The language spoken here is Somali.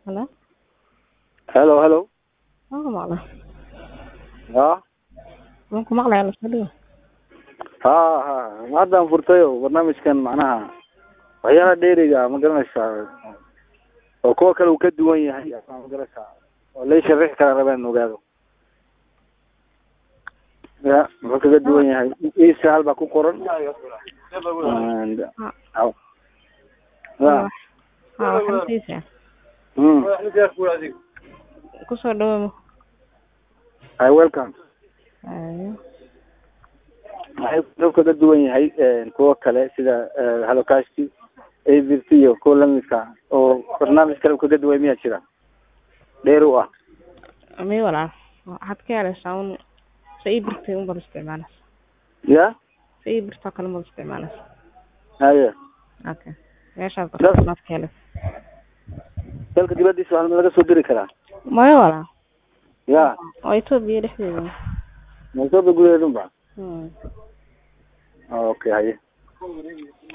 Halo? Hello. Waan ku maqlaa. Ha Waan ku maqlayaa la fadhiyo. ha haddaan furtayo barnaamijkan macnaha waxyaalaha dheeriga ma garanaysaa oo kuwa kale uu ka duwan yahay ma garanaysaa oo la sharixi kara rabaan ogaado ya wuxuu kaga duwan yahay isa hal baa ku qoran and Waxaan siisaa. Ku soo dhawaamo. I welcome Ayo. wuxuu kaga duwan yahay kuwa kale sida halokasti AVT iyo kuwa lamidka oo barnaamij kale uu kaga duwan miyaa jira dheer u ah Amay walaal. Waxaad ka helaysaa un say birtay un bal isticmaalas. ya Say birta kale ma isticmaalas. haye Okay. Meeshaad ka helay. dalka dibadiisa waxaa laga soo diri karaa Maya walaal. ya Oo Itoobiya dhexdeeda. ma soo gudaheedun ba Hmm. okay haye